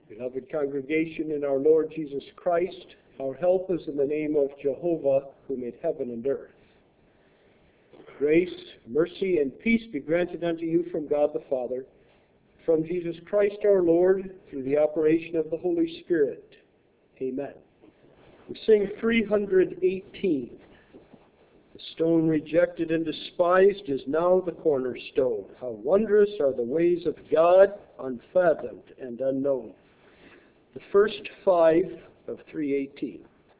Beloved congregation in our Lord Jesus Christ, our help is in the name of Jehovah, who made heaven and earth. Grace, mercy, and peace be granted unto you from God the Father, from Jesus Christ our Lord, through the operation of the Holy Spirit. Amen. We sing 318. The stone rejected and despised is now the cornerstone. How wondrous are the ways of God, unfathomed and unknown. The first 5 of 318.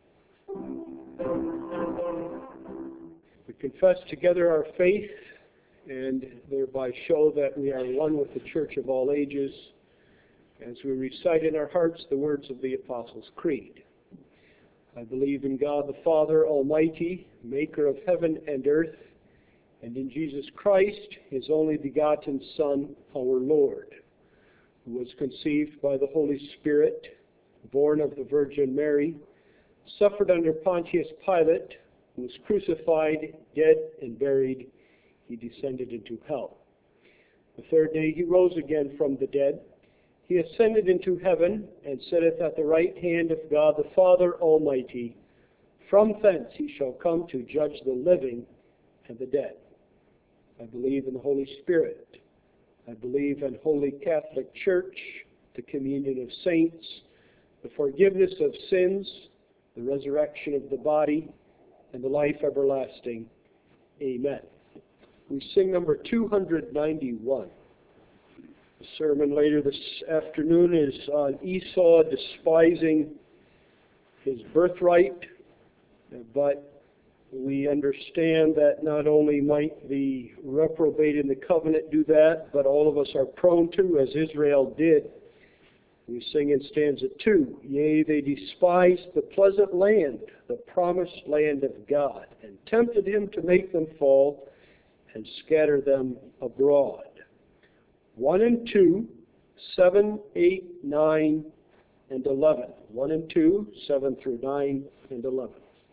We confess together our faith and thereby show that we are one with the Church of all ages as we recite in our hearts the words of the Apostles' Creed. I believe in God the Father Almighty, maker of heaven and earth, and in Jesus Christ, his only begotten Son, our Lord, who was conceived by the Holy Spirit, born of the Virgin Mary, suffered under Pontius Pilate, was crucified, dead, and buried. He descended into hell. The third day he rose again from the dead. He ascended into heaven and sitteth at the right hand of God the Father Almighty. From thence he shall come to judge the living and the dead. I believe in the Holy Spirit. I believe in Holy Catholic Church, the communion of saints, the forgiveness of sins, the resurrection of the body, and the life everlasting. Amen. We sing number 291. The sermon later this afternoon is on Esau despising his birthright, but we understand that not only might the reprobate in the covenant do that, but all of us are prone to, as Israel did. We sing in stanza 2, yea, they despised the pleasant land, the promised land of God, and tempted him to make them fall and scatter them abroad. 1 and 2, 7, 8, 9, and 11. 1 and 2, 7 through 9, and 11.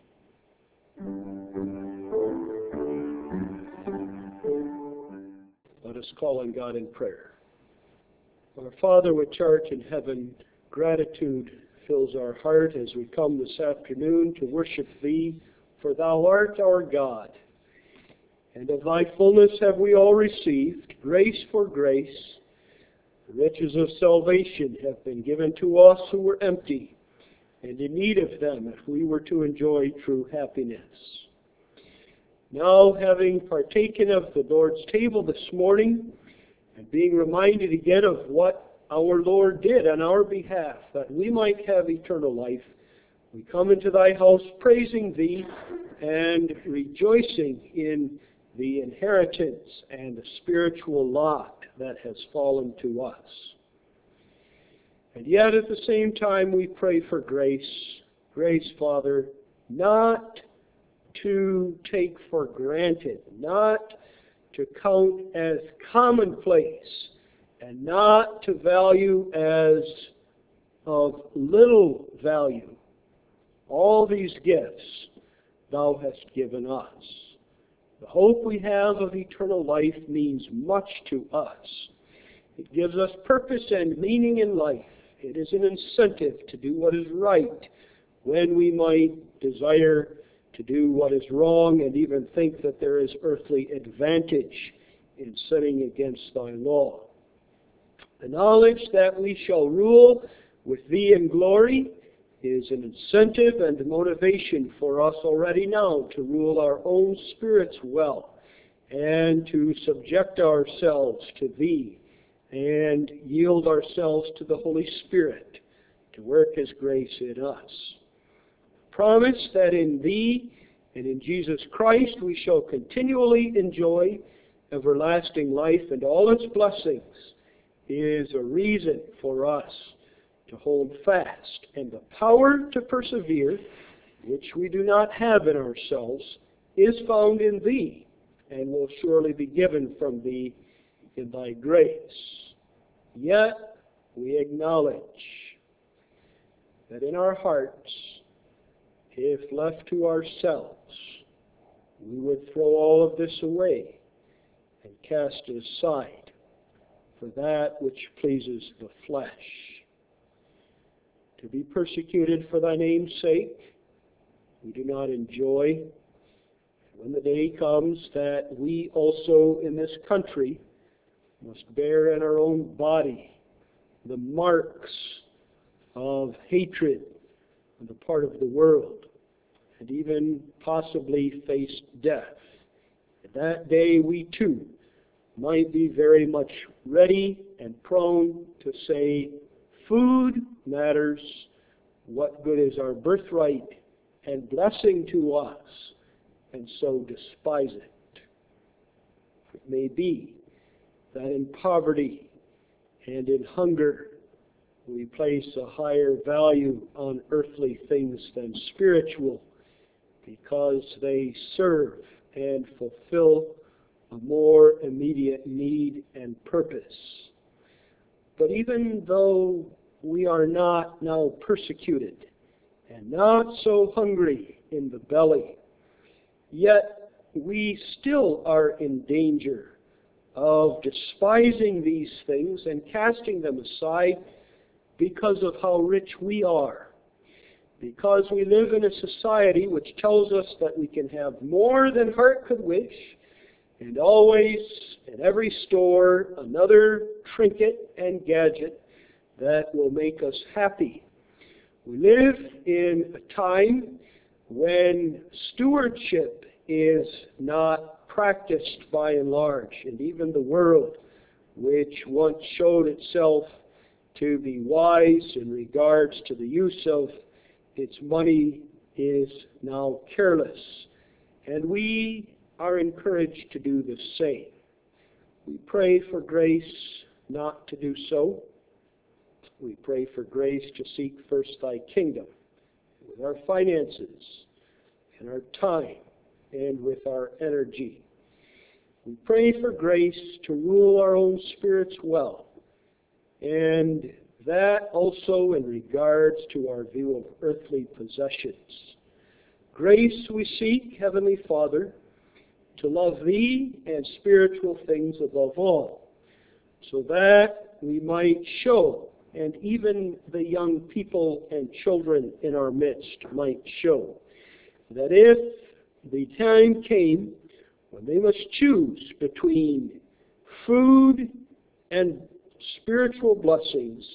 Let us call on God in prayer. Our Father which art in heaven, gratitude fills our heart as we come this afternoon to worship Thee, for Thou art our God. And of Thy fullness have we all received, grace for grace. The riches of salvation have been given to us who were empty and in need of them if we were to enjoy true happiness. Now, having partaken of the Lord's table this morning, and being reminded again of what our Lord did on our behalf, that we might have eternal life, we come into Thy house praising Thee and rejoicing in the inheritance and the spiritual lot that has fallen to us. And yet at the same time we pray for grace. Grace, Father, not to take for granted, not to count as commonplace, and not to value as of little value. All these gifts Thou hast given us. The hope we have of eternal life means much to us. It gives us purpose and meaning in life. It is an incentive to do what is right when we might desire to do what is wrong and even think that there is earthly advantage in sinning against Thy law. The knowledge that we shall rule with Thee in glory is an incentive and motivation for us already now to rule our own spirits well and to subject ourselves to Thee and yield ourselves to the Holy Spirit to work His grace in us. Promise that in Thee and in Jesus Christ we shall continually enjoy everlasting life and all its blessings is a reason for us to hold fast, and the power to persevere, which we do not have in ourselves, is found in Thee, and will surely be given from Thee in Thy grace. Yet we acknowledge that in our hearts, if left to ourselves, we would throw all of this away and cast it aside for that which pleases the flesh. to be persecuted for thy name's sake. We do not enjoy. When the day comes that we also in this country must bear in our own body the marks of hatred on the part of the world, and even possibly face death. And that day we too might be very much ready and prone to say, food matters, what good is our birthright and blessing to us, and so despise it. It may be that in poverty and in hunger we place a higher value on earthly things than spiritual, because they serve and fulfill a more immediate need and purpose. But even though we are not now persecuted and not so hungry in the belly, yet we still are in danger of despising these things and casting them aside because of how rich we are. Because we live in a society which tells us that we can have more than heart could wish, and always, in every store, another trinket and gadget that will make us happy. We live in a time when stewardship is not practiced by and large, and even the world, which once showed itself to be wise in regards to the use of its money, is now careless. And we are encouraged to do the same. We pray for grace not to do so. We pray for grace to seek first thy kingdom with our finances and our time and with our energy. We pray for grace to rule our own spirits well, and that also in regards to our view of earthly possessions. Grace we seek, Heavenly Father, to love Thee and spiritual things above all, so that we might show, and even the young people and children in our midst might show, that if the time came when they must choose between food and spiritual blessings,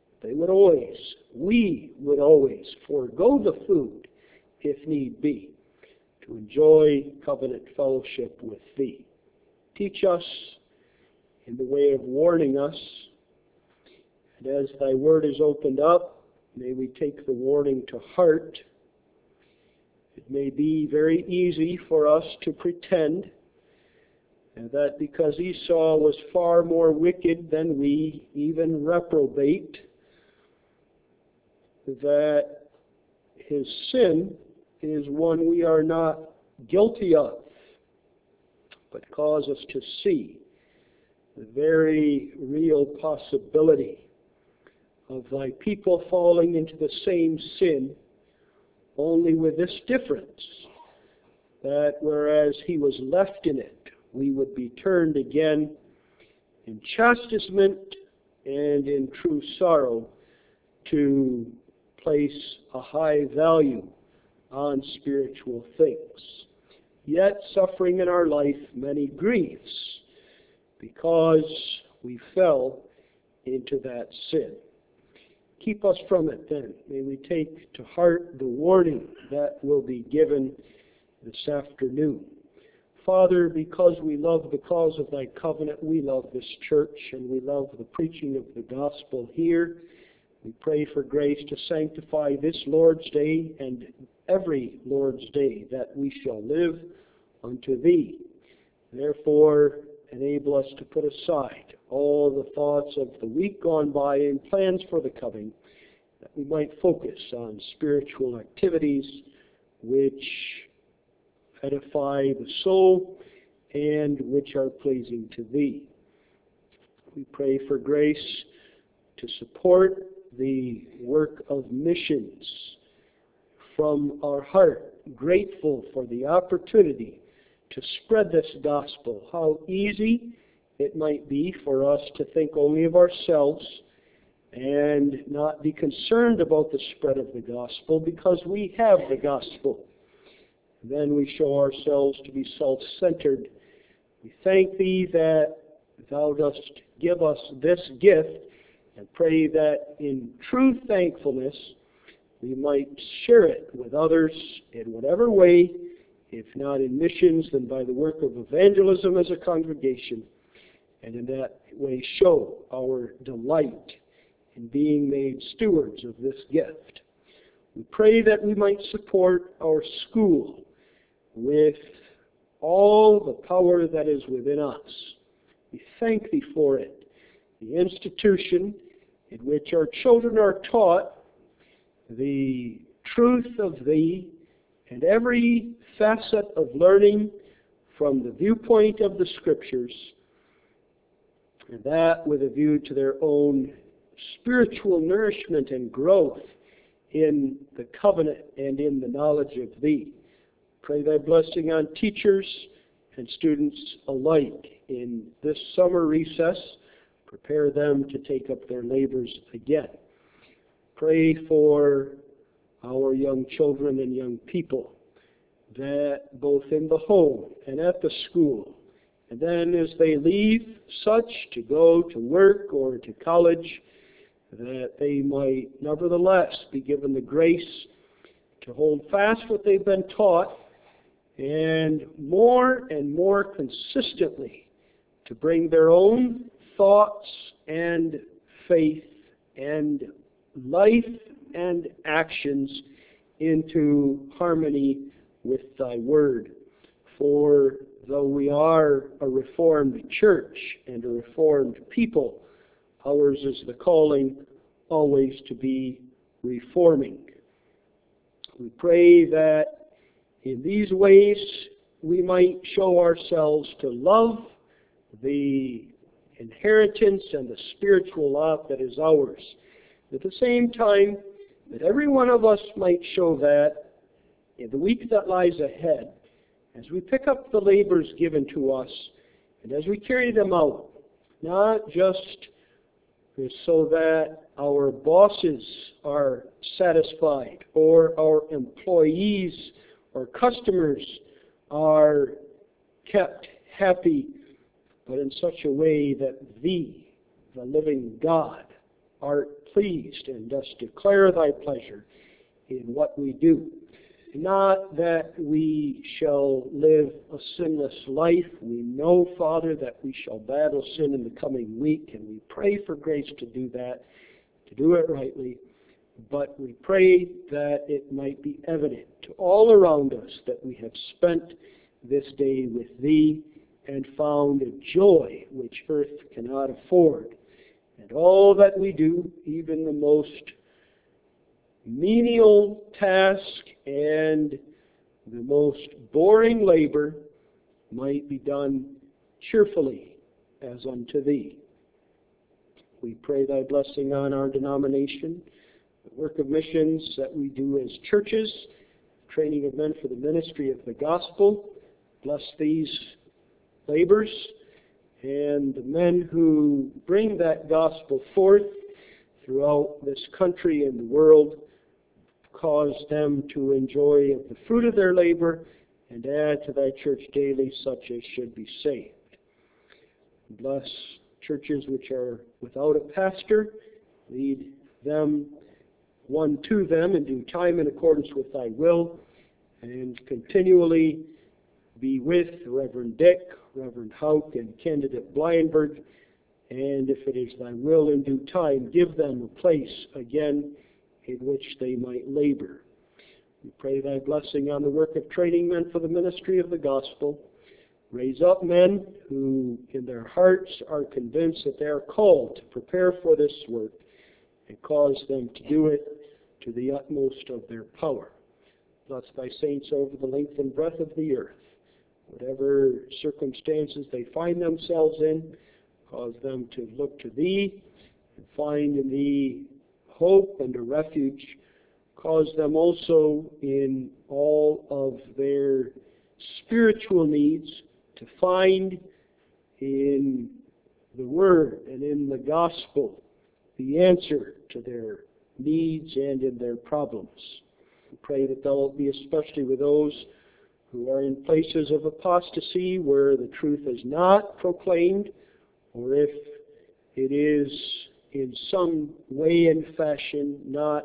we would always forego the food, if need be, to enjoy covenant fellowship with Thee. Teach us in the way of warning us, and as Thy Word is opened up, may we take the warning to heart. It may be very easy for us to pretend that because Esau was far more wicked than we, even reprobate, that his sin is one we are not guilty of, but cause us to see the very real possibility of thy people falling into the same sin, only with this difference, that whereas he was left in it, we would be turned again in chastisement and in true sorrow to place a high value on spiritual things, yet suffering in our life many griefs because we fell into that sin. Keep us from it then. May we take to heart the warning that will be given this afternoon. Father, because we love the cause of thy covenant, we love this church and we love the preaching of the gospel here. We pray for grace to sanctify this Lord's Day and every Lord's Day that we shall live unto Thee. Therefore, enable us to put aside all the thoughts of the week gone by and plans for the coming, that we might focus on spiritual activities which edify the soul and which are pleasing to Thee. We pray for grace to support the work of missions from our heart, grateful for the opportunity to spread this gospel. How easy it might be for us to think only of ourselves and not be concerned about the spread of the gospel because we have the gospel. Then we show ourselves to be self-centered. We thank Thee that Thou dost give us this gift, and pray that in true thankfulness we might share it with others in whatever way, if not in missions, then by the work of evangelism as a congregation, and in that way show our delight in being made stewards of this gift. We pray that we might support our school with all the power that is within us. We thank Thee for it, the institution in which our children are taught the truth of Thee and every facet of learning from the viewpoint of the Scriptures, and that with a view to their own spiritual nourishment and growth in the covenant and in the knowledge of Thee. Pray Thy blessing on teachers and students alike in this summer recess. Prepare them to take up their labors again. Pray for our young children and young people, that both in the home and at the school, and then as they leave such to go to work or to college, that they might nevertheless be given the grace to hold fast what they've been taught, and more consistently to bring their own thoughts and faith and life and actions into harmony with Thy Word. For though we are a Reformed church and a Reformed people, ours is the calling always to be reforming. We pray that in these ways we might show ourselves to love the inheritance and the spiritual lot that is ours. At the same time, that every one of us might show that in the week that lies ahead, as we pick up the labors given to us, and as we carry them out, not just so that our bosses are satisfied, or our employees or customers are kept happy, but in such a way that Thee, the living God, art pleased and dost declare Thy pleasure in what we do. Not that we shall live a sinless life. We know, Father, that we shall battle sin in the coming week, and we pray for grace to do that, to do it rightly. But we pray that it might be evident to all around us that we have spent this day with Thee and found a joy which earth cannot afford. And all that we do, even the most menial task and the most boring labor, might be done cheerfully as unto Thee. We pray Thy blessing on our denomination, the work of missions that we do as churches, training of men for the ministry of the gospel. Bless these labors and the men who bring that gospel forth throughout this country and the world. Cause them to enjoy of the fruit of their labor, and add to Thy church daily such as should be saved. Bless churches which are without a pastor. Lead them, one to them in due time in accordance with Thy will, and continually be with Reverend Dick, Reverend Houck, and Candidate Blyenberg, and if it is Thy will in due time, give them a place again in which they might labor. We pray Thy blessing on the work of training men for the ministry of the gospel. Raise up men who in their hearts are convinced that they are called to prepare for this work, and cause them to do it to the utmost of their power. Bless Thy saints over the length and breadth of the earth. Whatever circumstances they find themselves in, cause them to look to Thee and find in Thee hope and a refuge. Cause them also in all of their spiritual needs to find in the Word and in the gospel the answer to their needs and in their problems. We pray that thou wilt be especially with those who are in places of apostasy where the truth is not proclaimed, or if it is in some way and fashion not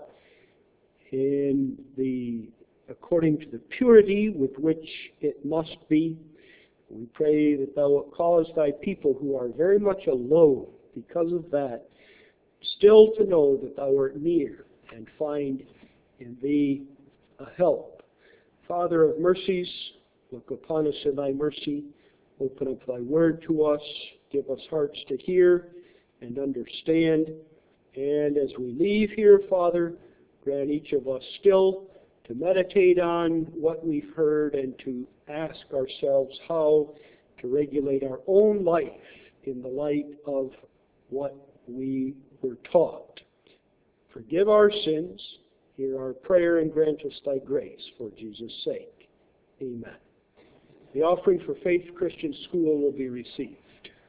according to the purity with which it must be. We pray that thou wilt cause thy people who are very much alone because of that, still to know that thou art near and find in thee a help. Father of mercies, look upon us in thy mercy. Open up thy word to us. Give us hearts to hear and understand. And as we leave here, Father, grant each of us still to meditate on what we've heard and to ask ourselves how to regulate our own life in the light of what we were taught. Forgive our sins, hear our prayer, and grant us thy grace for Jesus' sake. Amen. The offering for Faith Christian School will be received.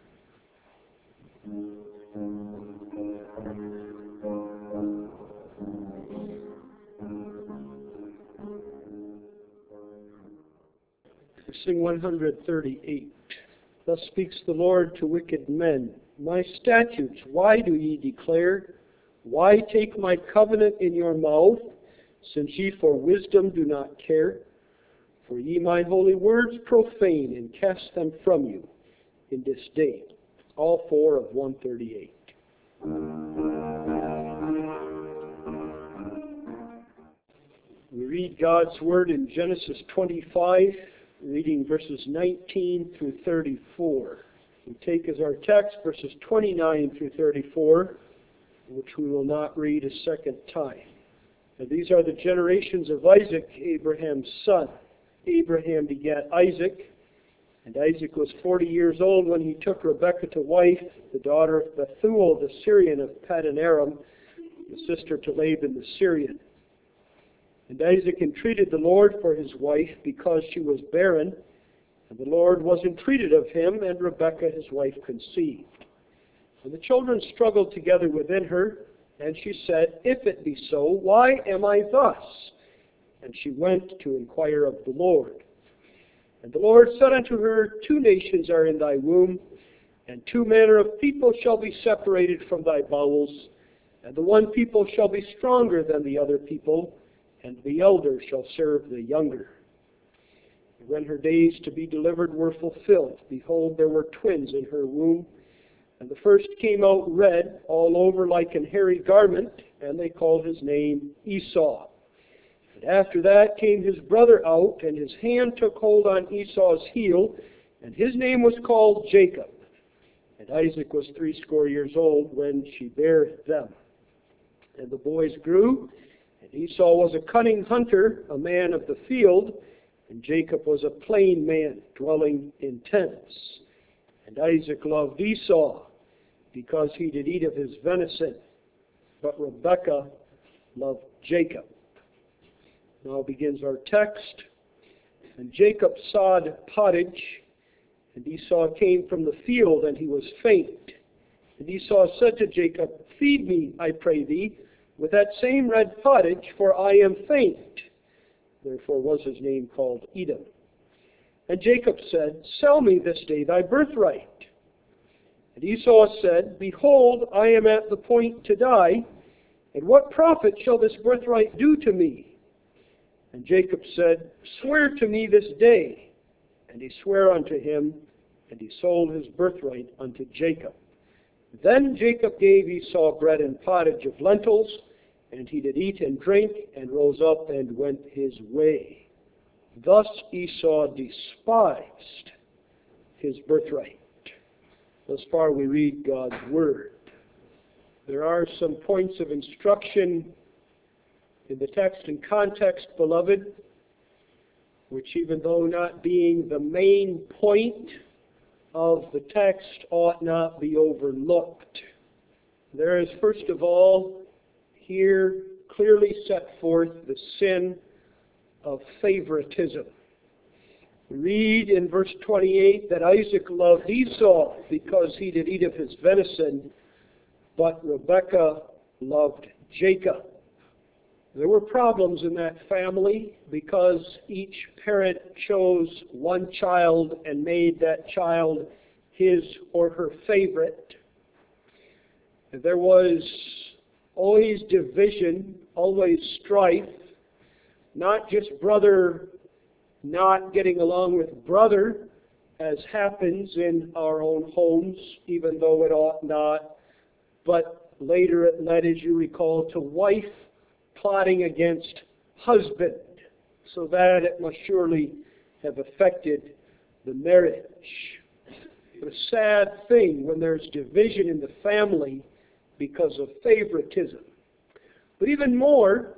Sing 138. Thus speaks the Lord to wicked men. My statutes, why do ye declare? Why take my covenant in your mouth, since ye for wisdom do not care? For ye my holy words profane, and cast them from you in disdain. All four of 138. We read God's word in Genesis 25, reading verses 19 through 34. We take as our text verses 29 through 34, which we will not read a second time. And these are the generations of Isaac, Abraham's son. Abraham begat Isaac, and Isaac was 40 years old when he took Rebekah to wife, the daughter of Bethuel the Syrian of Paddan Aram, the sister to Laban the Syrian. And Isaac entreated the Lord for his wife because she was barren, and the Lord was entreated of him, and Rebekah his wife conceived. And the children struggled together within her, and she said, If it be so, why am I thus? And she went to inquire of the Lord. And the Lord said unto her, 2 nations are in thy womb, and 2 manner of people shall be separated from thy bowels, and the one people shall be stronger than the other people, and the elder shall serve the younger. And when her days to be delivered were fulfilled, behold, there were twins in her womb, and the first came out red, all over like an hairy garment, and they called his name Esau. And after that came his brother out, and his hand took hold on Esau's heel, and his name was called Jacob. And Isaac was 80 years old when she bare them. And the boys grew, and Esau was a cunning hunter, a man of the field, and Jacob was a plain man, dwelling in tents. And Isaac loved Esau, because he did eat of his venison, but Rebekah loved Jacob. Now begins our text. And Jacob sawed pottage, and Esau came from the field, and he was faint. And Esau said to Jacob, Feed me, I pray thee, with that same red pottage, for I am faint. Therefore was his name called Edom. And Jacob said, Sell me this day thy birthright. And Esau said, Behold, I am at the point to die, and what profit shall this birthright do to me? And Jacob said, Swear to me this day. And he sware unto him, and he sold his birthright unto Jacob. Then Jacob gave Esau bread and pottage of lentils, and he did eat and drink, and rose up and went his way. Thus Esau despised his birthright. Thus far we read God's word. There are some points of instruction in the text and context, beloved, which even though not being the main point of the text ought not be overlooked. There is, first of all, here clearly set forth the sin of favoritism. We read in verse 28 that Isaac loved Esau because he did eat of his venison, but Rebekah loved Jacob. There were problems in that family because each parent chose one child and made that child his or her favorite. There was always division, always strife, not just brother not getting along with brother, as happens in our own homes, even though it ought not, but later it led, as you recall, to wife plotting against husband, so that it must surely have affected the marriage. It's a sad thing when there's division in the family because of favoritism. But even more,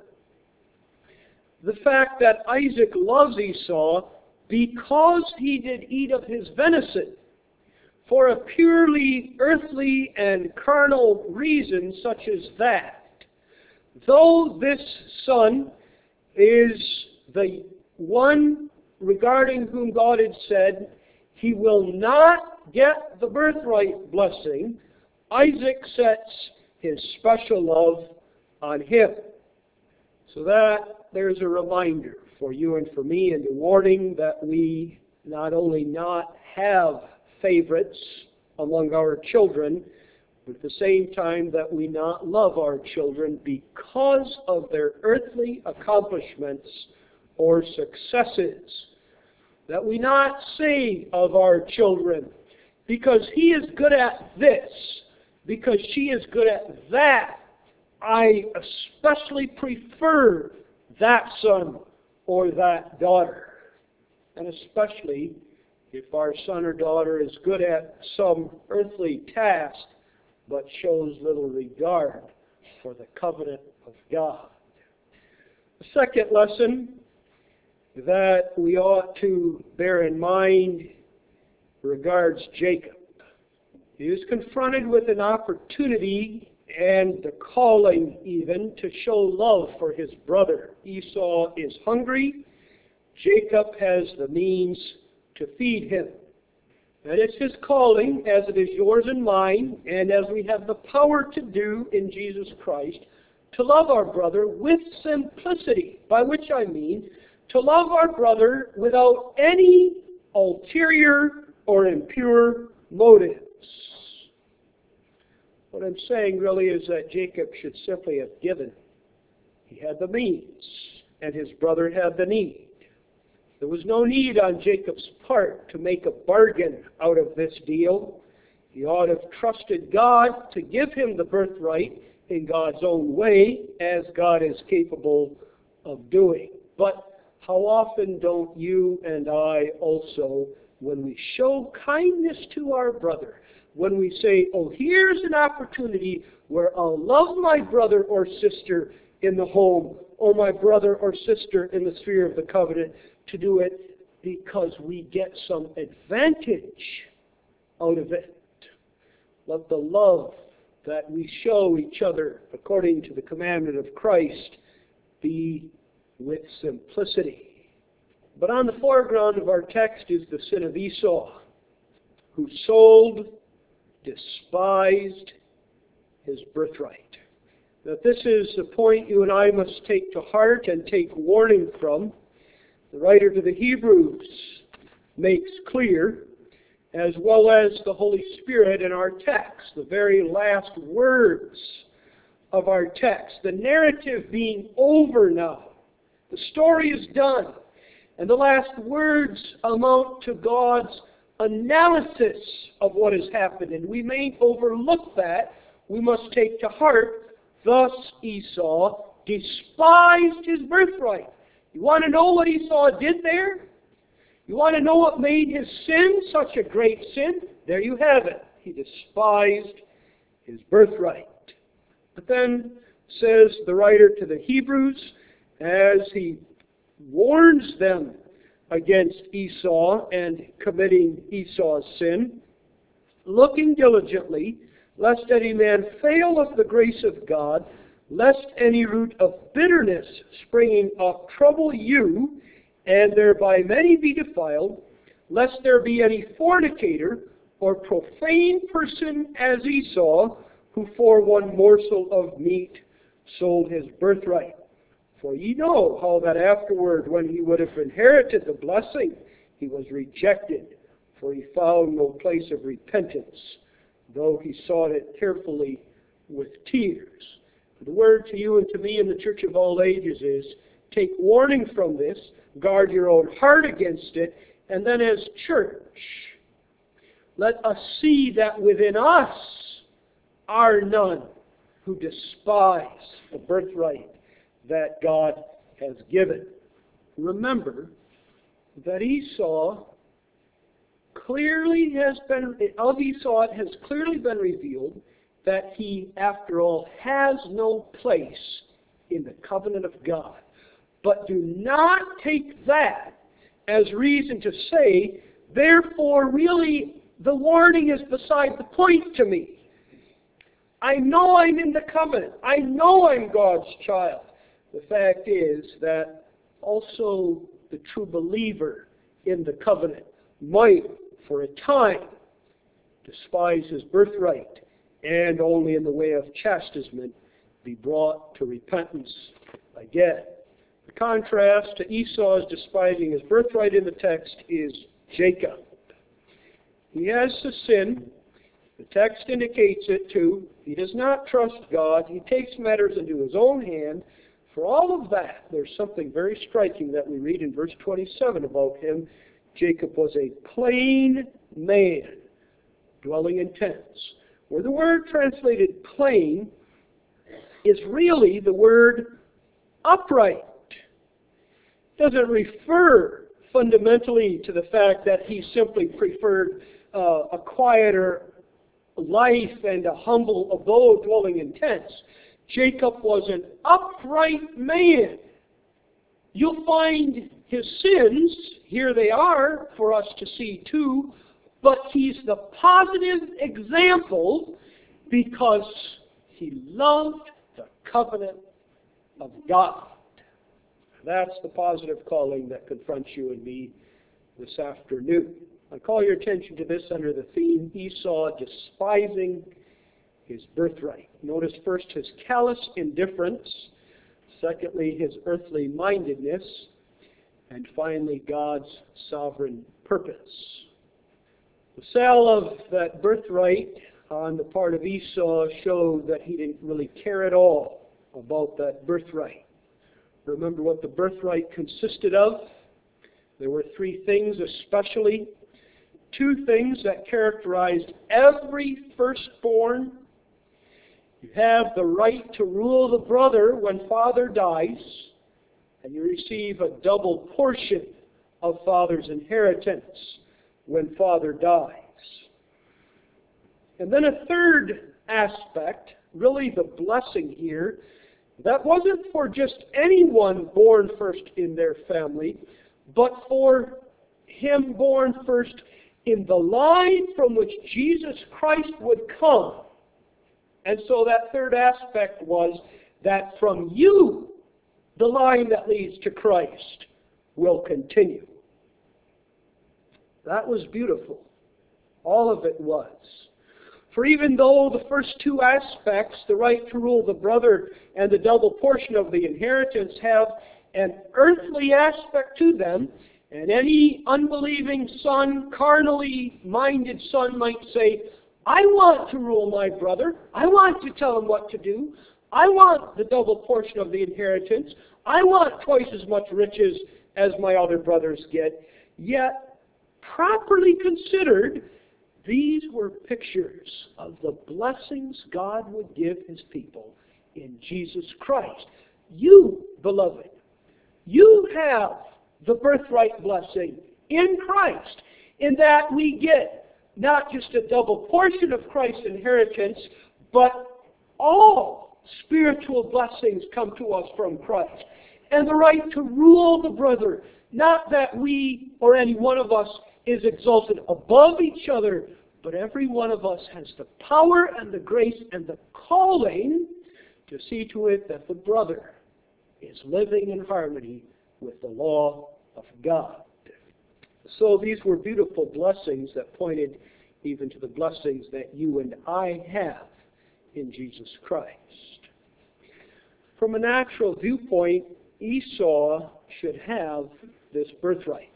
the fact that Isaac loves Esau because he did eat of his venison for a purely earthly and carnal reason such as that. Though this son is the one regarding whom God had said, he will not get the birthright blessing, Isaac sets his special love on him. So that there's a reminder for you and for me, and a warning that we not only not have favorites among our children, but at the same time that we not love our children because of their earthly accomplishments or successes. That we not say of our children, because he is good at this, because she is good at that, I especially prefer that son or that daughter. And especially if our son or daughter is good at some earthly task, but shows little regard for the covenant of God. The second lesson that we ought to bear in mind regards Jacob. He is confronted with an opportunity and the calling even to show love for his brother. Esau is hungry. Jacob has the means to feed him. And it's his calling, as it is yours and mine, and as we have the power to do in Jesus Christ, to love our brother with simplicity, by which I mean to love our brother without any ulterior or impure motives. What I'm saying really is that Jacob should simply have given. He had the means, and his brother had the need. There was no need on Jacob's part to make a bargain out of this deal. He ought to have trusted God to give him the birthright in God's own way, as God is capable of doing. But how often don't you and I also, when we show kindness to our brother, when we say, oh, here's an opportunity where I'll love my brother or sister in the home, or my brother or sister in the sphere of the covenant, to do it because we get some advantage out of it. Let the love that we show each other according to the commandment of Christ be with simplicity. But on the foreground of our text is the sin of Esau, who sold, despised his birthright. That this is the point you and I must take to heart and take warning from. The writer to the Hebrews makes clear, as well as the Holy Spirit in our text, the very last words of our text, the narrative being over now. The story is done, and the last words amount to God's analysis of what has happened, and we may overlook that. We must take to heart, thus Esau despised his birthright. You want to know what Esau did there? You want to know what made his sin such a great sin? There you have it. He despised his birthright. But then, says the writer to the Hebrews, as he warns them against Esau and committing Esau's sin, looking diligently, lest any man fail of the grace of God, lest any root of bitterness springing up trouble you, and thereby many be defiled, lest there be any fornicator or profane person as Esau, who for one morsel of meat sold his birthright. For ye know how that afterward, when he would have inherited the blessing, he was rejected, for he found no place of repentance, though he sought it carefully with tears. The word to you and to me in the Church of All Ages is, take warning from this, guard your own heart against it, and then as church, let us see that within us are none who despise the birthright that God has given. Remember that Esau it has clearly been revealed that he, after all, has no place in the covenant of God. But do not take that as reason to say, therefore, really, the warning is beside the point to me. I know I'm in the covenant. I know I'm God's child. The fact is that also the true believer in the covenant might, for a time, despise his birthright and only in the way of chastisement be brought to repentance again. The contrast to Esau's despising his birthright in the text is Jacob. He has to sin. The text indicates it too. He does not trust God. He takes matters into his own hand. For all of that, there's something very striking that we read in verse 27 about him. Jacob was a plain man, dwelling in tents. Where the word translated plain is really the word upright. It doesn't refer fundamentally to the fact that he simply preferred a quieter life and a humble abode dwelling in tents. Jacob was an upright man. You'll find his sins, here they are for us to see too, but he's the positive example because he loved the covenant of God. That's the positive calling that confronts you and me this afternoon. I call your attention to this under the theme, Esau despising his birthright. Notice first his callous indifference, secondly his earthly mindedness, and finally God's sovereign purpose. The sale of that birthright on the part of Esau showed that he didn't really care at all about that birthright. Remember what the birthright consisted of? There were three things especially. Two things that characterized every firstborn. You have the right to rule the brother when father dies, and you receive a double portion of father's inheritance when father dies. And then a third aspect, really the blessing here, that wasn't for just anyone born first in their family, but for him born first in the line from which Jesus Christ would come. And so that third aspect was that from you, the line that leads to Christ will continue. That was beautiful. All of it was. For even though the first two aspects, the right to rule the brother and the double portion of the inheritance, have an earthly aspect to them, and any unbelieving son, carnally minded son might say, I want to rule my brother. I want to tell him what to do. I want the double portion of the inheritance. I want twice as much riches as my other brothers get. Yet, properly considered, these were pictures of the blessings God would give his people in Jesus Christ. You, beloved, you have the birthright blessing in Christ, in that we get not just a double portion of Christ's inheritance, but all spiritual blessings come to us from Christ. And the right to rule the brother, not that we or any one of us is exalted above each other, but every one of us has the power and the grace and the calling to see to it that the brother is living in harmony with the law of God. So these were beautiful blessings that pointed even to the blessings that you and I have in Jesus Christ. From a natural viewpoint, Esau should have this birthright.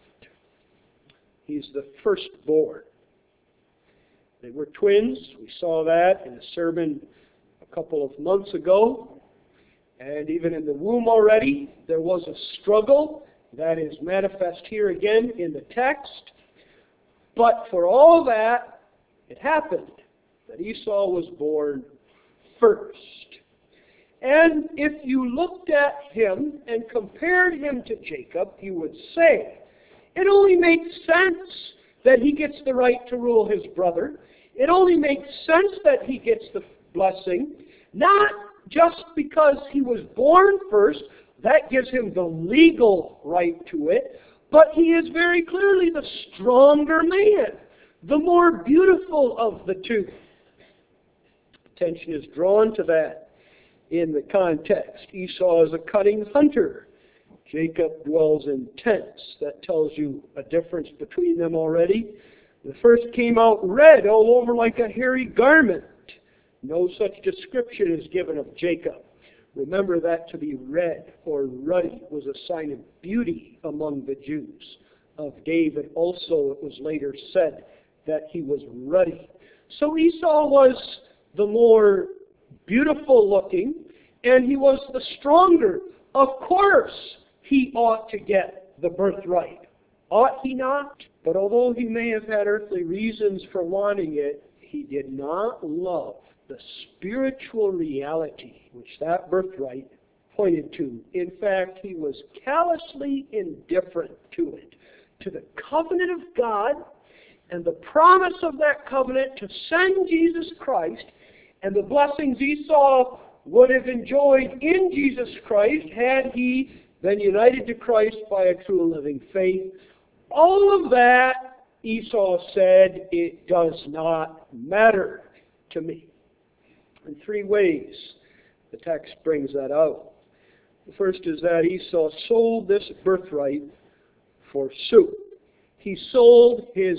He's the firstborn. They were twins. We saw that in a sermon a couple of months ago. And even in the womb already, there was a struggle that is manifest here again in the text. But for all that, it happened that Esau was born first. And if you looked at him and compared him to Jacob, you would say, it only makes sense that he gets the right to rule his brother. It only makes sense that he gets the blessing, not just because he was born first, that gives him the legal right to it, but he is very clearly the stronger man, the more beautiful of the two. Attention is drawn to that in the context. Esau is a cunning hunter. Jacob dwells in tents. That tells you a difference between them already. The first came out red all over like a hairy garment. No such description is given of Jacob. Remember that to be red or ruddy was a sign of beauty among the Jews. Of David also it was later said that he was ruddy. So Esau was the more beautiful looking, and he was the stronger. Of course, he ought to get the birthright. Ought he not? But although he may have had earthly reasons for wanting it, he did not love the spiritual reality which that birthright pointed to. In fact, he was callously indifferent to it, to the covenant of God and the promise of that covenant to send Jesus Christ and the blessings Esau would have enjoyed in Jesus Christ had he been united to Christ by a true living faith. All of that, Esau said, it does not matter to me. In three ways, the text brings that out. The first is that Esau sold this birthright for soup. He sold his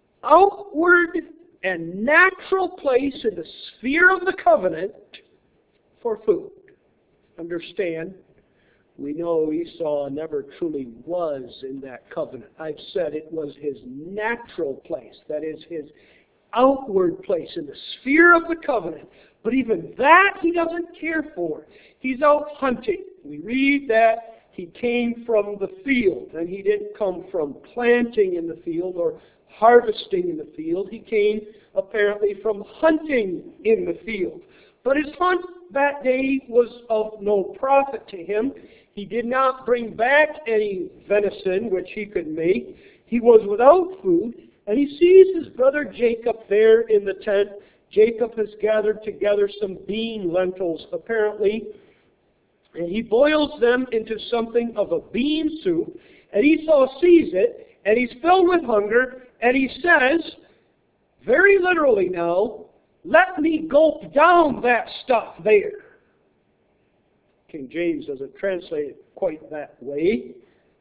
outward and natural place in the sphere of the covenant for food. Understand, we know Esau never truly was in that covenant. I've said it was his natural place, that is his outward place in the sphere of the covenant. But even that he doesn't care for. He's out hunting. We read that he came from the field, and he didn't come from planting in the field or harvesting in the field. He came apparently from hunting in the field. But his hunt that day was of no profit to him. He did not bring back any venison which he could make. He was without food, and he sees his brother Jacob there in the tent. Jacob has gathered together some bean lentils, apparently, and he boils them into something of a bean soup, and Esau sees it, and he's filled with hunger, and he says, very literally now, let me gulp down that stuff there. King James doesn't translate it quite that way.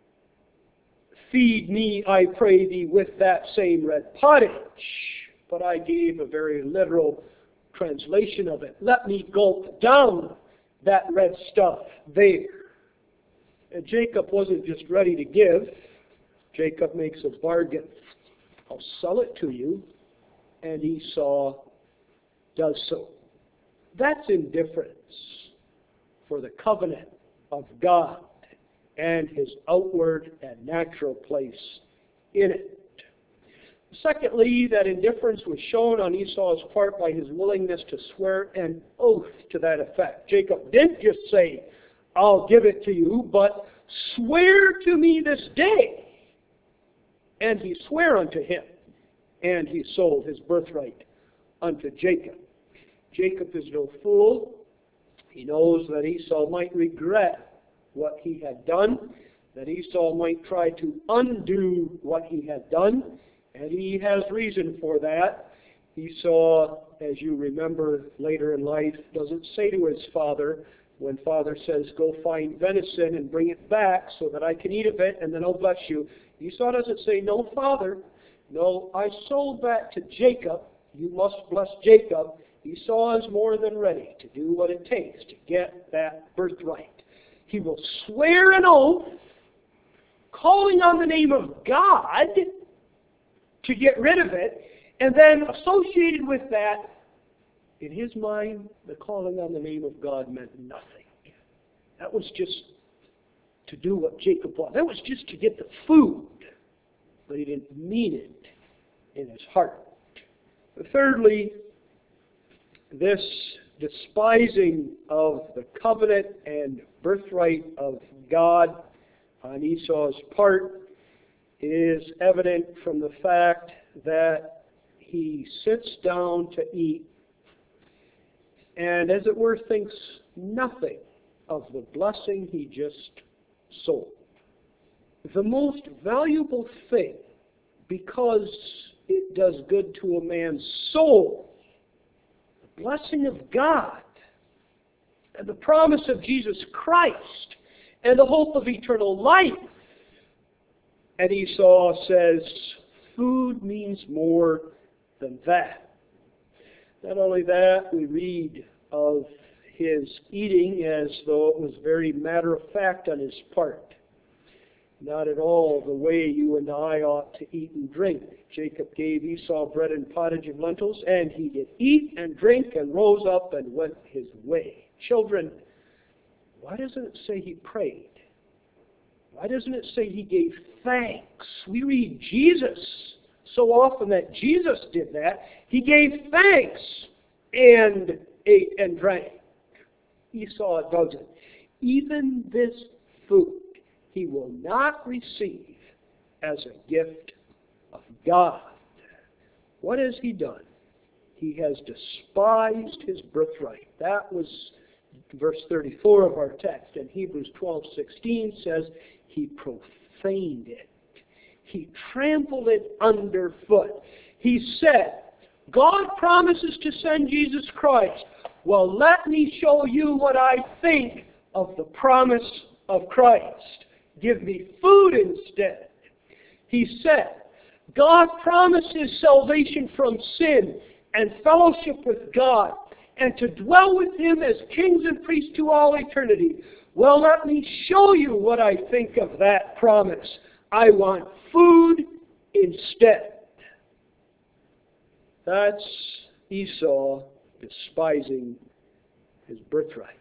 Feed me, I pray thee, with that same red pottage. But I gave a very literal translation of it. Let me gulp down that red stuff there. And Jacob wasn't just ready to give. Jacob makes a bargain. I'll sell it to you. And Esau does so. That's indifference for the covenant of God and his outward and natural place in it. Secondly, that indifference was shown on Esau's part by his willingness to swear an oath to that effect. Jacob didn't just say, I'll give it to you, but swear to me this day. And he sware unto him, and he sold his birthright unto Jacob. Jacob is no fool. He knows that Esau might regret what he had done, that Esau might try to undo what he had done, and he has reason for that. Esau, as you remember later in life, doesn't say to his father, when father says, go find venison and bring it back so that I can eat of it and then I'll bless you. Esau doesn't say, no, father, no, I sold that to Jacob. You must bless Jacob. Esau is more than ready to do what it takes to get that birthright. He will swear an oath, calling on the name of God to get rid of it, and then associated with that, in his mind, the calling on the name of God meant nothing. That was just to do what Jacob wanted. That was just to get the food. But he didn't mean it in his heart. Thirdly, this despising of the covenant and birthright of God on Esau's part is evident from the fact that he sits down to eat and, as it were, thinks nothing of the blessing he just sold. The most valuable thing, because it does good to a man's soul, the blessing of God, and the promise of Jesus Christ, and the hope of eternal life. And Esau says, food means more than that. Not only that, we read of his eating as though it was very matter of fact on his part. Not at all the way you and I ought to eat and drink. Jacob gave Esau bread and pottage of lentils, and he did eat and drink and rose up and went his way. Children, why doesn't it say he prayed? Why doesn't it say he gave thanks? We read Jesus so often that Jesus did that. He gave thanks and ate and drank. Esau doesn't. Even this food he will not receive as a gift of God. What has he done? He has despised his birthright. That was verse 34 of our text. And Hebrews 12:16 says he profaned it. He trampled it underfoot. He said, God promises to send Jesus Christ. Well, let me show you what I think of the promise of Christ. Give me food instead. He said, God promises salvation from sin and fellowship with God and to dwell with Him as kings and priests to all eternity. Well, let me show you what I think of that promise. I want food instead. That's Esau despising his birthright.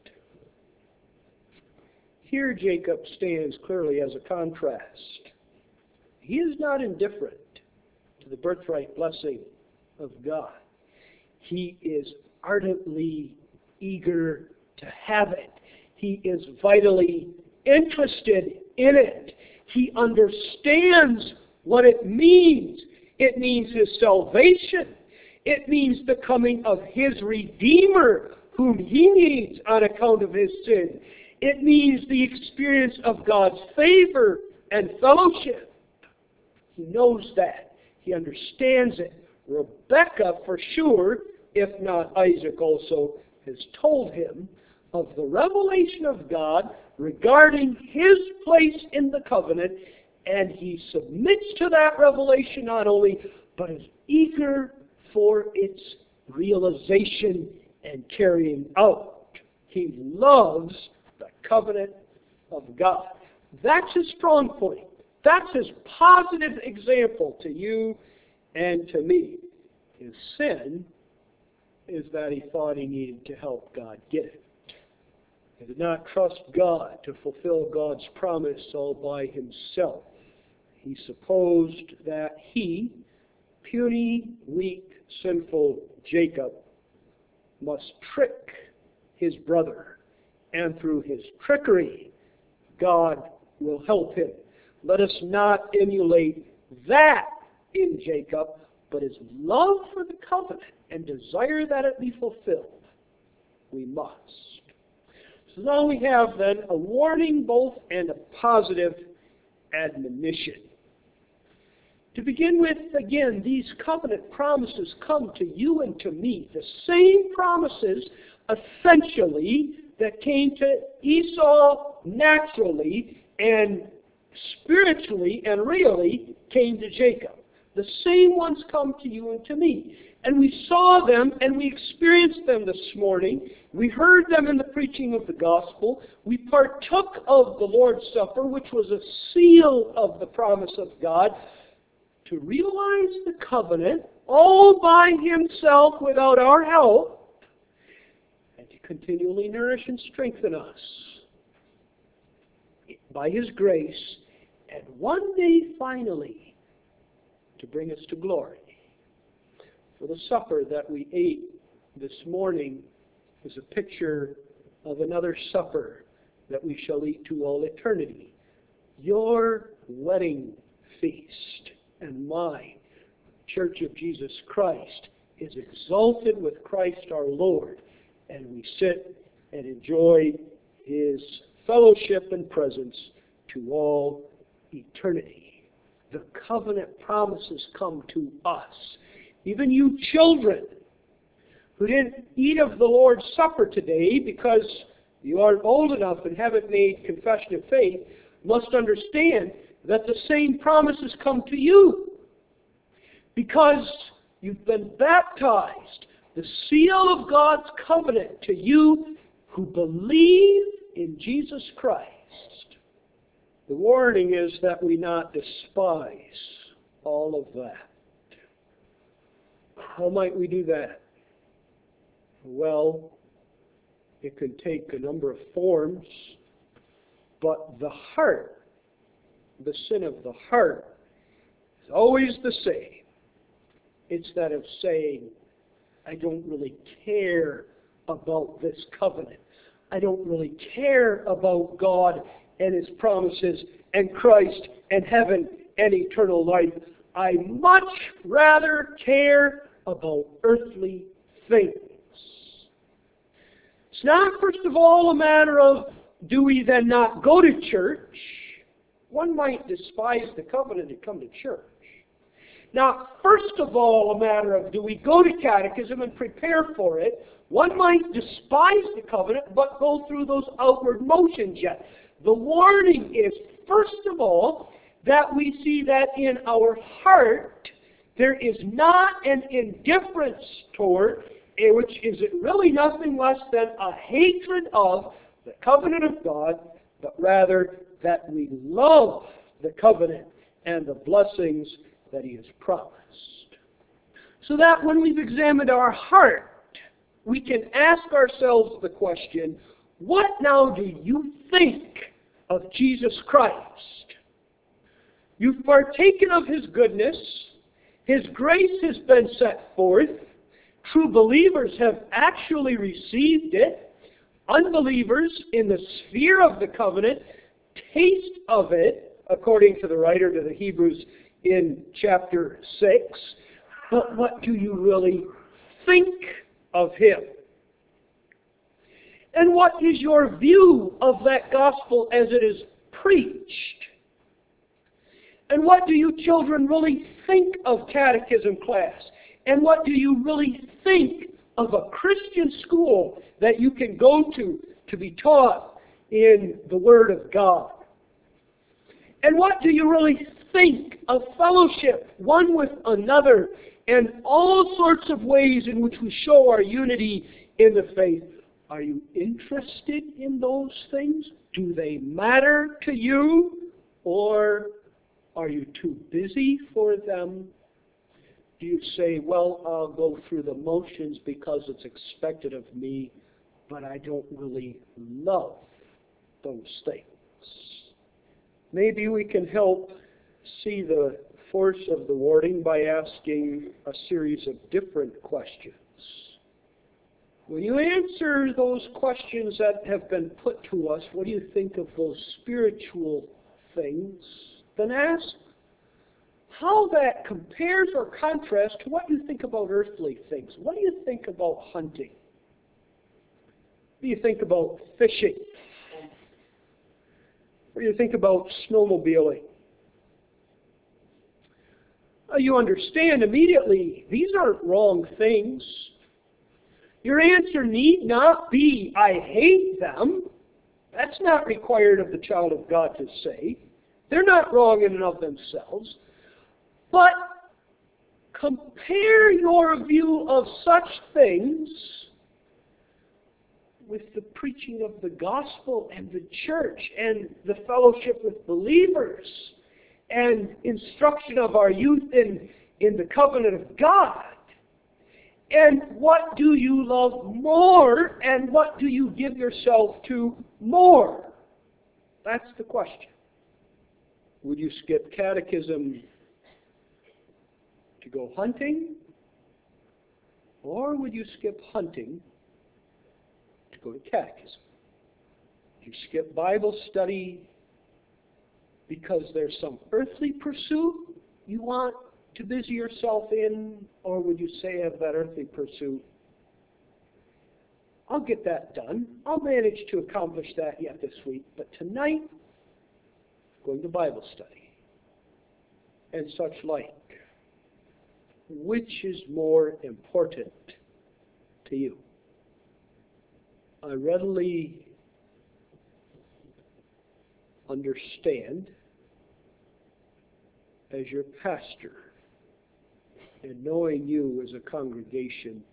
Here Jacob stands clearly as a contrast. He is not indifferent to the birthright blessing of God. He is ardently eager to have it. He is vitally interested in it. He understands what it means. It means his salvation. It means the coming of his Redeemer, whom he needs on account of his sin. It means the experience of God's favor and fellowship. He knows that. He understands it. Rebekah, for sure, if not Isaac also, has told him of the revelation of God regarding his place in the covenant, and he submits to that revelation not only, but is eager for its realization and carrying out. He loves the covenant of God. That's his strong point. That's his positive example to you and to me. His sin is that he thought he needed to help God get it. He did not trust God to fulfill God's promise all by himself. He supposed that he, puny, weak, sinful Jacob, must trick his brother, and through his trickery, God will help him. Let us not emulate that in Jacob, but his love for the covenant and desire that it be fulfilled. We must. So now we have then a warning both and a positive admonition. To begin with, again, these covenant promises come to you and to me. The same promises, essentially, that came to Esau naturally and spiritually and really came to Jacob. The same ones come to you and to me. And we saw them and we experienced them this morning. We heard them in the preaching of the gospel. We partook of the Lord's Supper, which was a seal of the promise of God, to realize the covenant all by Himself without our help, and to continually nourish and strengthen us by His grace, and one day finally to bring us to glory. For the supper that we ate this morning is a picture of another supper that we shall eat to all eternity. Your wedding feast and mine, Church of Jesus Christ, is exalted with Christ our Lord, and we sit and enjoy His fellowship and presence to all eternity. The covenant promises come to us. Even you children who didn't eat of the Lord's Supper today because you aren't old enough and haven't made confession of faith, must understand that the same promises come to you because you've been baptized. The seal of God's covenant to you who believe in Jesus Christ. The warning is that we not despise all of that. How might we do that? Well, it can take a number of forms, but the heart, the sin of the heart, is always the same. It's that of saying, I don't really care about this covenant. I don't really care about God and His promises and Christ and heaven and eternal life. I much rather care about earthly things. It's not, first of all, a matter of do we then not go to church? One might despise the covenant and come to church. Now, first of all, a matter of do we go to catechism and prepare for it? One might despise the covenant but go through those outward motions yet. The warning is, first of all, that we see that in our heart there is not an indifference toward, which is really nothing less than a hatred of the covenant of God, but rather that we love the covenant and the blessings that He has promised. So that when we've examined our heart, we can ask ourselves the question, what now do you think of Jesus Christ? You've partaken of His goodness. His grace has been set forth. True believers have actually received it. Unbelievers in the sphere of the covenant taste of it, according to the writer to the Hebrews in chapter 6. But what do you really think of Him? And what is your view of that gospel as it is preached? And what do you children really think of catechism class? And what do you really think of a Christian school that you can go to be taught in the Word of God? And what do you really think of fellowship one with another and all sorts of ways in which we show our unity in the faith? Are you interested in those things? Do they matter to you? Or are you too busy for them? Do you say, well, I'll go through the motions because it's expected of me, but I don't really love those things? Maybe we can help see the force of the warning by asking a series of different questions. When you answer those questions that have been put to us, what do you think of those spiritual things? Then ask how that compares or contrasts to what you think about earthly things. What do you think about hunting? What do you think about fishing? What do you think about snowmobiling? You understand immediately these aren't wrong things. Your answer need not be, I hate them. That's not required of the child of God to say. They're not wrong in and of themselves. But compare your view of such things with the preaching of the gospel and the church and the fellowship with believers and instruction of our youth in the covenant of God. And what do you love more, and what do you give yourself to more? That's the question. Would you skip catechism to go hunting? Or would you skip hunting to go to catechism? Would you skip Bible study because there's some earthly pursuit you want to busy yourself in? Or would you say of that earthly pursuit, I'll get that done. I'll manage to accomplish that yet this week. But tonight, going to Bible study and such like. Which is more important to you? I readily understand as your pastor and knowing you as a congregation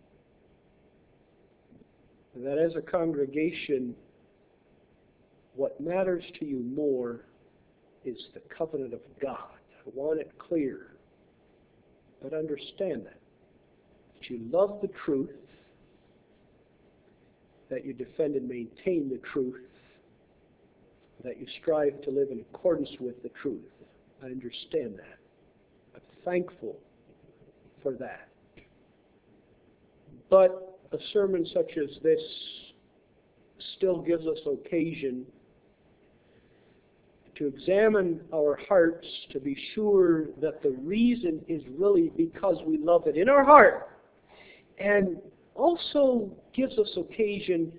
that as a congregation what matters to you more is the covenant of God. I want it clear. But understand that you love the truth, that you defend and maintain the truth, that you strive to live in accordance with the truth. I understand that. I'm thankful for that. But a sermon such as this still gives us occasion to examine our hearts to be sure that the reason is really because we love it in our heart, and also gives us occasion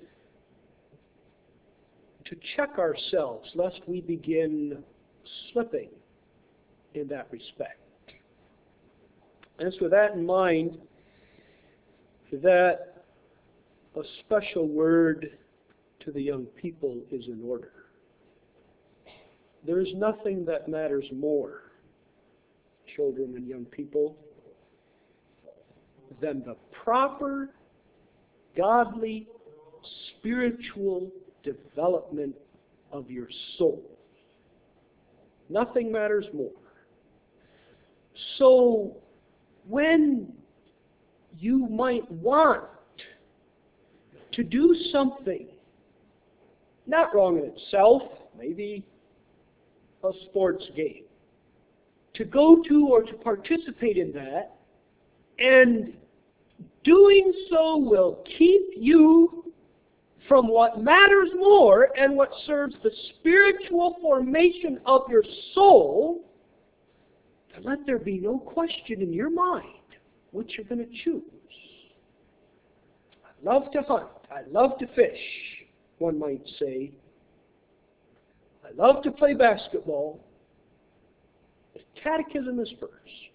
to check ourselves lest we begin slipping in that respect. And it's with that in mind that a special word to the young people is in order. There is nothing that matters more, children and young people, than the proper, godly, spiritual development of your soul. Nothing matters more. So, when you might want to do something, not wrong in itself, maybe a sports game, to go to or to participate in that, and doing so will keep you from what matters more and what serves the spiritual formation of your soul, then let there be no question in your mind which you're going to choose. I love to hunt. I love to fish, one might say. I love to play basketball. But catechism is first.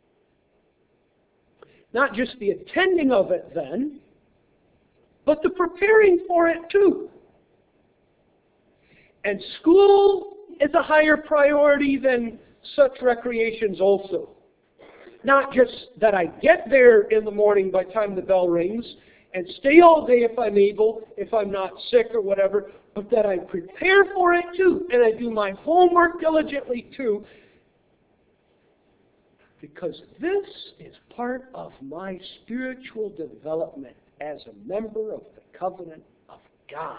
Not just the attending of it then, but the preparing for it too. And school is a higher priority than such recreations also. Not just that I get there in the morning by the time the bell rings and stay all day if I'm able, if I'm not sick or whatever, but that I prepare for it too, and I do my homework diligently too, because this is part of my spiritual development as a member of the covenant of God.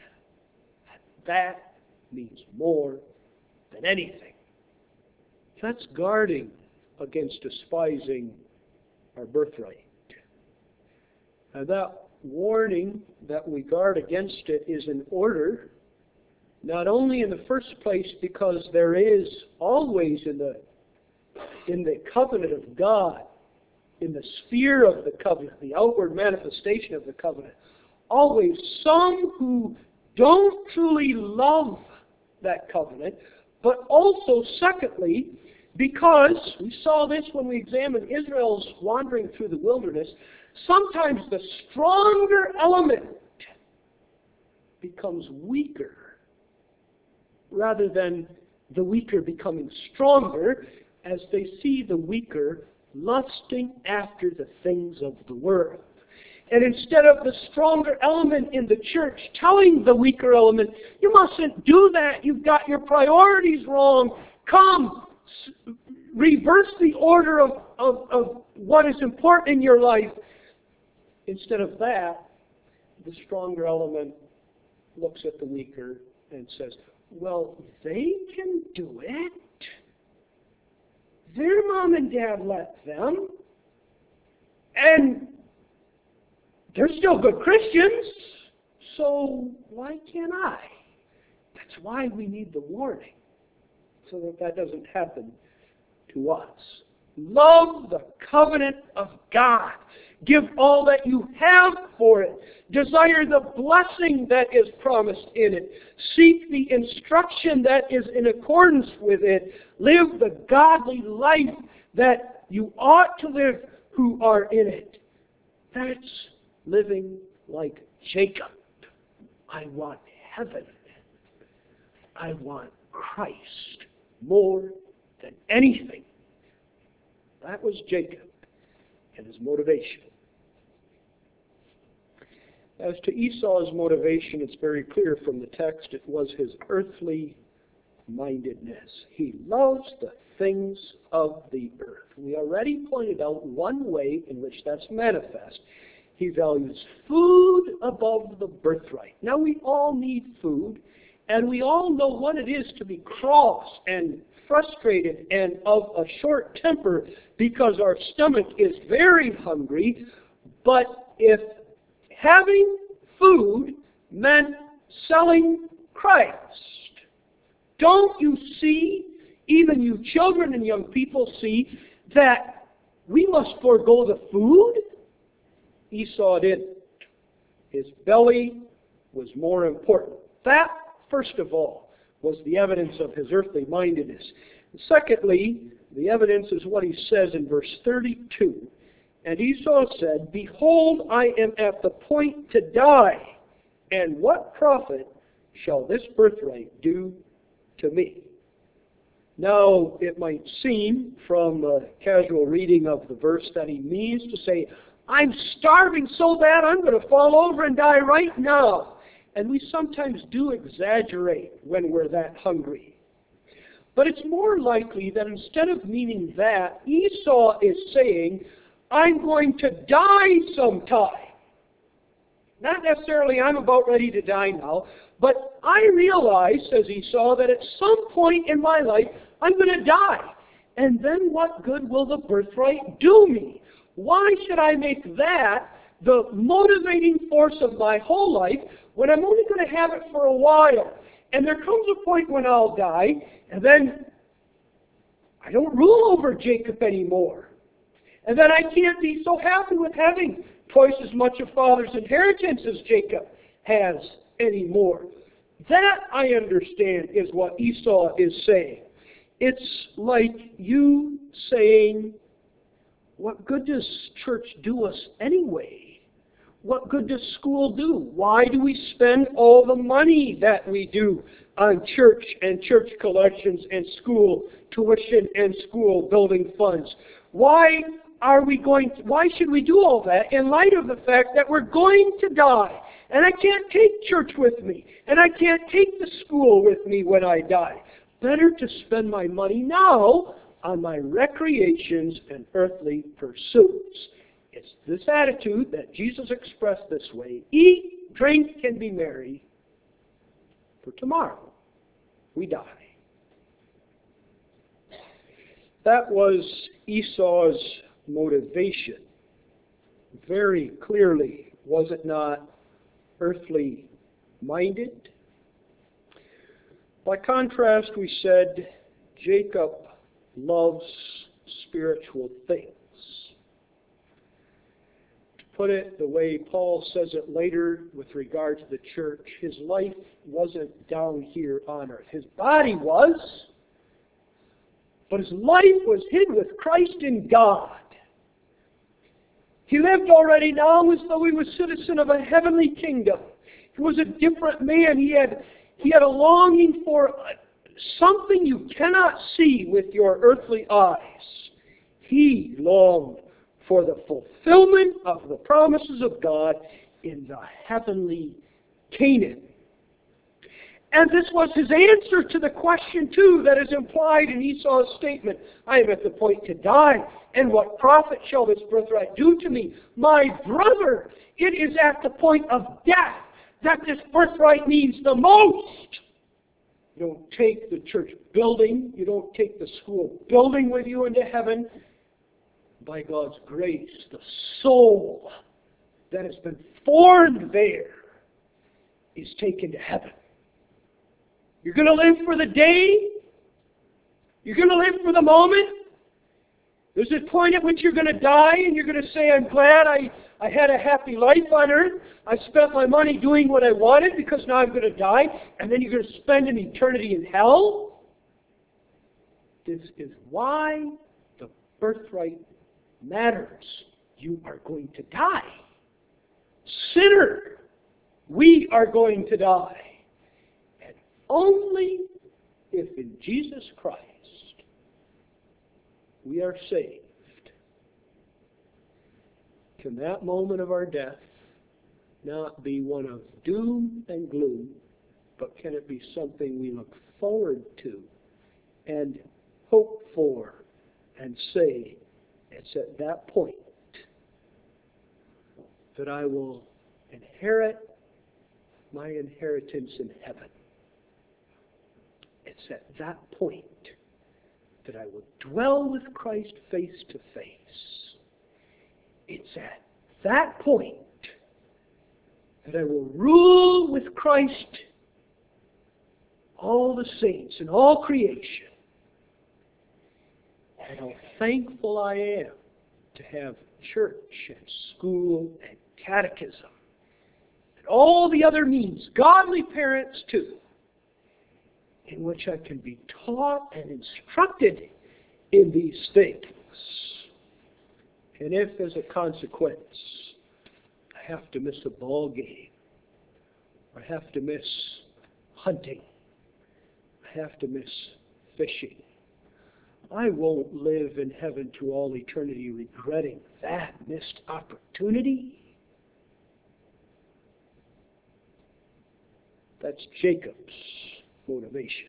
That means more than anything. That's guarding against despising our birthright. And that warning that we guard against it is in order, not only in the first place because there is always in the covenant of God, in the sphere of the covenant, the outward manifestation of the covenant, always some who don't truly love that covenant, but also, secondly, because we saw this when we examined Israel's wandering through the wilderness, sometimes the stronger element becomes weaker rather than the weaker becoming stronger as they see the weaker lusting after the things of the world. And instead of the stronger element in the church telling the weaker element, you mustn't do that, you've got your priorities wrong, come, reverse the order of what is important in your life. Instead of that, the stronger element looks at the weaker and says, well, they can do it. Their mom and dad let them. And they're still good Christians, so why can't I? That's why we need the warning, so that that doesn't happen to us. Love the covenant of God. Give all that you have for it. Desire the blessing that is promised in it. Seek the instruction that is in accordance with it. Live the godly life that you ought to live who are in it. That's living like Jacob. I want heaven. I want Christ more than anything. That was Jacob and his motivation. As to Esau's motivation, it's very clear from the text. It was his earthly mindedness. He loves the things of the earth. We already pointed out one way in which that's manifest. He values food above the birthright. Now, we all need food, and we all know what it is to be cross and frustrated and of a short temper because our stomach is very hungry. But if having food meant selling Christ, don't you see, even you children and young people see, that we must forego the food? Esau didn't. His belly was more important. That, first of all, was the evidence of his earthly mindedness. Secondly, the evidence is what he says in verse 32. And Esau said, behold, I am at the point to die, and what profit shall this birthright do to me? Now, it might seem from a casual reading of the verse that he means to say, I'm starving so bad I'm going to fall over and die right now. And we sometimes do exaggerate when we're that hungry. But it's more likely that instead of meaning that, Esau is saying, I'm going to die sometime. Not necessarily I'm about ready to die now, but I realize, says Esau, that at some point in my life I'm going to die. And then what good will the birthright do me? Why should I make that the motivating force of my whole life when I'm only going to have it for a while? And there comes a point when I'll die, and then I don't rule over Jacob anymore. And then I can't be so happy with having twice as much of father's inheritance as Jacob has anymore. That, I understand, is what Esau is saying. It's like you saying, what good does church do us anyway? What good does school do? Why do we spend all the money that we do on church and church collections and school tuition and school building funds? Why should we do all that in light of the fact that we're going to die? And I can't take church with me. And I can't take the school with me when I die. Better to spend my money now on my recreations and earthly pursuits. It's this attitude that Jesus expressed this way. Eat, drink, and be merry, for tomorrow we die. That was Esau's motivation. Very clearly, was it not earthly minded? By contrast, we said Jacob loves spiritual things. To put it the way Paul says it later with regard to the church, his life wasn't down here on earth. His body was, but his life was hid with Christ in God. He lived already now as though he was citizen of a heavenly kingdom. He was a different man. He had a longing for something you cannot see with your earthly eyes. he longed for the fulfillment of the promises of God in the heavenly Canaan. And this was his answer to the question, too, that is implied in Esau's statement. I am at the point to die, and what profit shall this birthright do to me? My brother, it is at the point of death that this birthright means the most. You don't take the church building, you don't take the school building with you into heaven. By God's grace, the soul that has been formed there is taken to heaven. You're going to live for the day. You're going to live for the moment. There's a point at which you're going to die and you're going to say, I'm glad I had a happy life on earth. I spent my money doing what I wanted because now I'm going to die. And then you're going to spend an eternity in hell. This is why the birthright matters. You are going to die. Sinner, we are going to die. Only if in Jesus Christ we are saved can that moment of our death not be one of doom and gloom, but can it be something we look forward to and hope for and say, it's at that point that I will inherit my inheritance in heaven. It's at that point that I will dwell with Christ face to face. It's at that point that I will rule with Christ all the saints and all creation. And how thankful I am to have church and school and catechism and all the other means, godly parents too, in which I can be taught and instructed in these things. And if, as a consequence, I have to miss a ball game, or I have to miss hunting, I have to miss fishing, I won't live in heaven to all eternity regretting that missed opportunity. That's Jacob's motivation.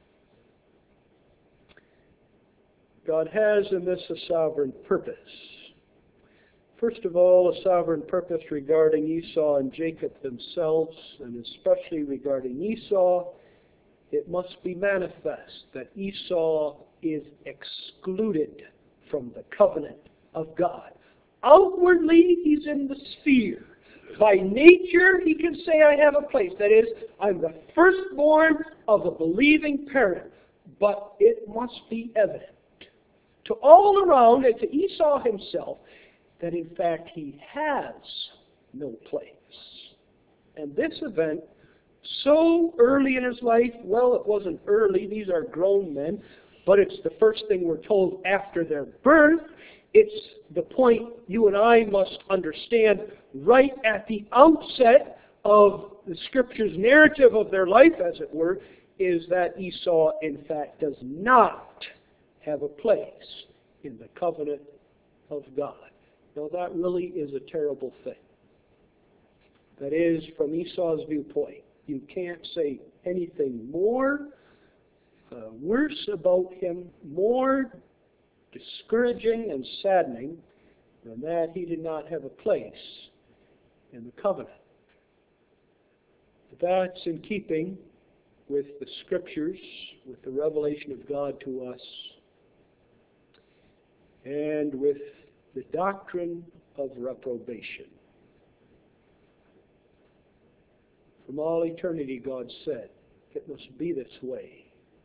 God has in this a sovereign purpose. First of all, a sovereign purpose regarding Esau and Jacob themselves, and especially regarding Esau. It must be manifest that Esau is excluded from the covenant of God. Outwardly, he's in the sphere. By nature, he can say, I have a place. That is, I'm the firstborn of a believing parent. But it must be evident to all around and to Esau himself that in fact he has no place. And this event, so early in his life, well, it wasn't early, these are grown men, but it's the first thing we're told after their birth. It's the point you and I must understand right at the outset of the Scripture's narrative of their life, as it were, is that Esau, in fact, does not have a place in the covenant of God. Now, that really is a terrible thing. That is, from Esau's viewpoint, you can't say anything more worse about him, more discouraging and saddening than that he did not have a place in the covenant. But that's in keeping with the Scriptures, with the revelation of God to us, and with the doctrine of reprobation. From all eternity, God said, it must be this way.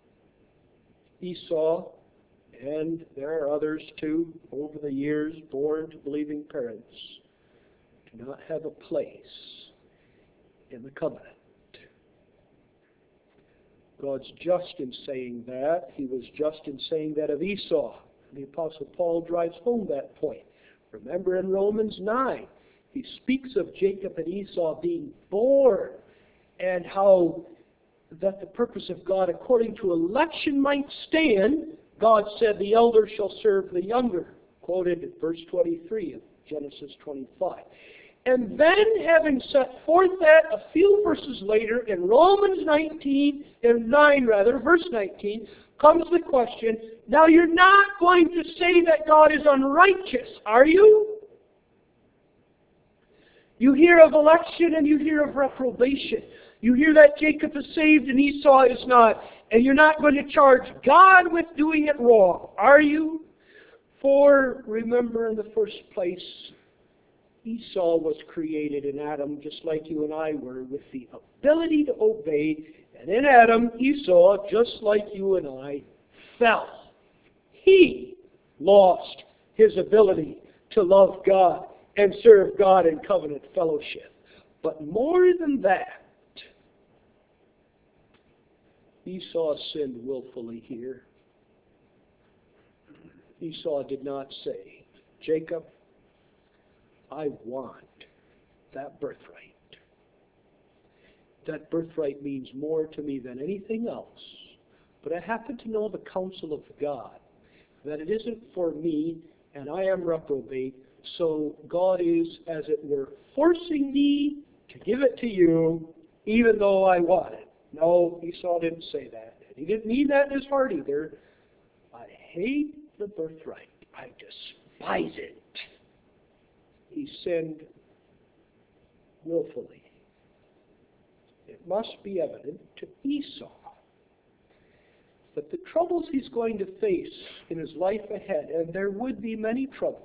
Esau, and there are others too, over the years, born to believing parents, do not have a place in the covenant. God's just in saying that. He was just in saying that of Esau. The Apostle Paul drives home that point. Remember in Romans 9, he speaks of Jacob and Esau being born and how that the purpose of God according to election might stand. God said the elder shall serve the younger. quoted in verse 23 of Genesis 25. And then, having set forth that, a few verses later, in Romans 9, verse 19, comes the question, now you're not going to say that God is unrighteous, are you? You hear of election and you hear of reprobation. You hear that Jacob is saved and Esau is not. And you're not going to charge God with doing it wrong, are you? For, remember, in the first place, Esau was created in Adam just like you and I were, with the ability to obey. And in Adam, Esau, just like you and I, fell. He lost his ability to love God and serve God in covenant fellowship. But more than that, Esau sinned willfully here. Esau did not say, Jacob, I want that birthright. That birthright means more to me than anything else. But I happen to know the counsel of God, that it isn't for me, and I am reprobate, so God is, as it were, forcing me to give it to you, even though I want it. No, Esau didn't say that. He didn't mean that in his heart either. I hate the birthright. I despise it. He sinned willfully. It must be evident to Esau that the troubles he's going to face in his life ahead, and there would be many troubles,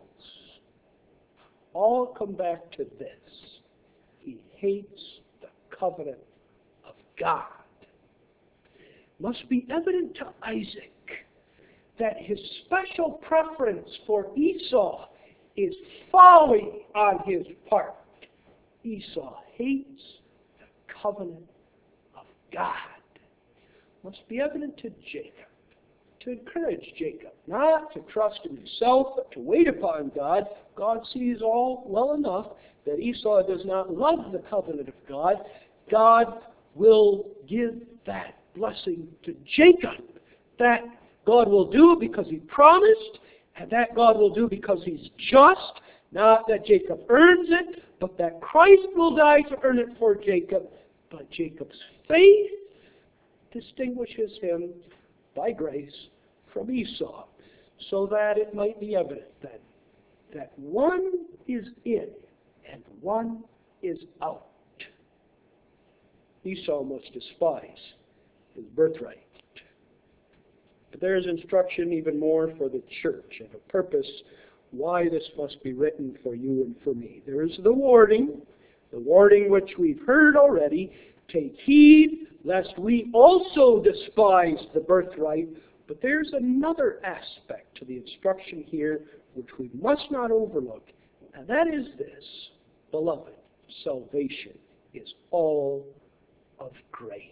all come back to this. He hates the covenant of God. It must be evident to Isaac that his special preference for Esau is folly on his part. Esau hates the covenant of God. It must be evident to Jacob, to encourage Jacob, not to trust in himself, but to wait upon God. God sees all well enough that Esau does not love the covenant of God. God will give that blessing to Jacob. That God will do because he promised, and that God will do because he's just. Not that Jacob earns it, but that Christ will die to earn it for Jacob. But Jacob's faith distinguishes him by grace from Esau, so that it might be evident that one is in and one is out. Esau must despise his birthright. But there is instruction even more for the church and a purpose why this must be written for you and for me. There is the warning which we've heard already. Take heed lest we also despise the birthright. But there's another aspect to the instruction here which we must not overlook. And that is this: beloved, salvation is all of grace.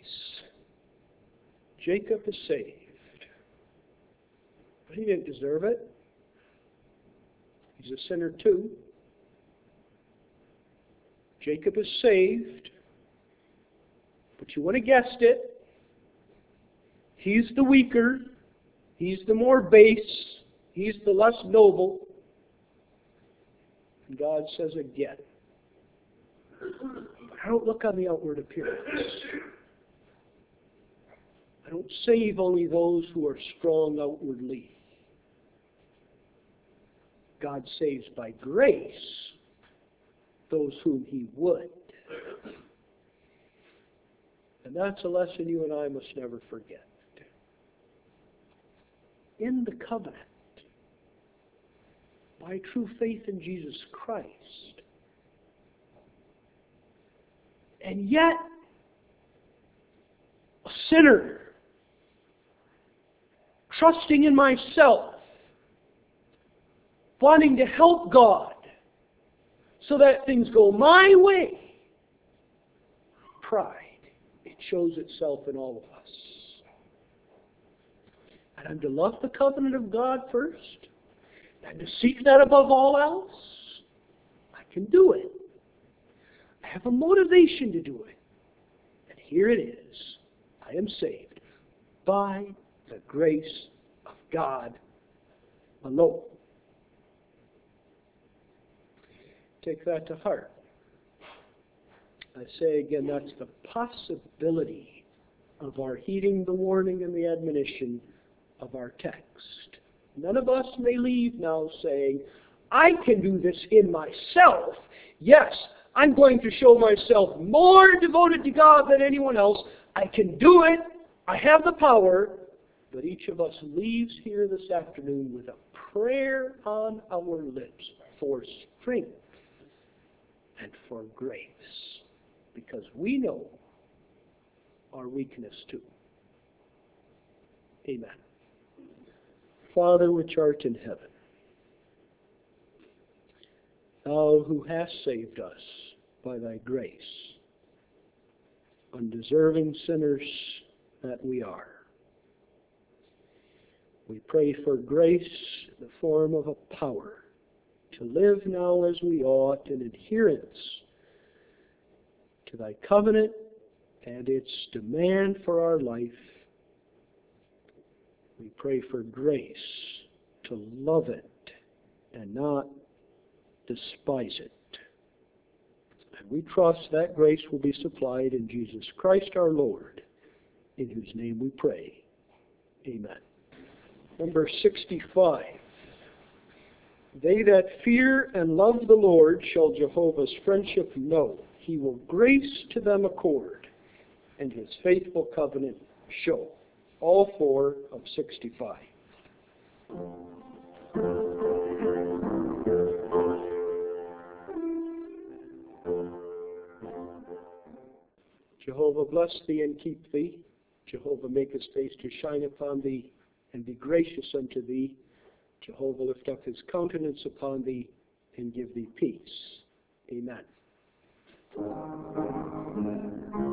Jacob is saved, but he didn't deserve it. He's a sinner too. Jacob is saved, but you would have guessed it. He's the weaker. He's the more base. He's the less noble. And God says again, I don't look on the outward appearance. I don't save only those who are strong outwardly. God saves by grace those whom he would. And that's a lesson you and I must never forget. In the covenant, by true faith in Jesus Christ, and yet a sinner trusting in myself, wanting to help God so that things go my way. Pride. It shows itself in all of us. And I'm to love the covenant of God first, and to seek that above all else. I can do it. I have a motivation to do it. And here it is. I am saved by the grace of God alone. Take that to heart. I say again, that's the possibility of our heeding the warning and the admonition of our text. None of us may leave now saying, I can do this in myself. Yes, I'm going to show myself more devoted to God than anyone else. I can do it. I have the power. But each of us leaves here this afternoon with a prayer on our lips for strength and for grace. Because we know our weakness too. Amen. Father which art in heaven, Thou who hast saved us by Thy grace, undeserving sinners that we are, we pray for grace in the form of a power to live now as we ought in adherence to Thy covenant and its demand for our life. We pray for grace to love it and not despise it. And we trust that grace will be supplied in Jesus Christ our Lord, in whose name we pray. Amen. Number 65. They that fear and love the Lord shall Jehovah's friendship know. He will grace to them accord, and his faithful covenant show. All four of 65. Jehovah bless thee and keep thee. Jehovah make his face to shine upon thee and be gracious unto thee. Jehovah lift up his countenance upon thee and give thee peace. Amen.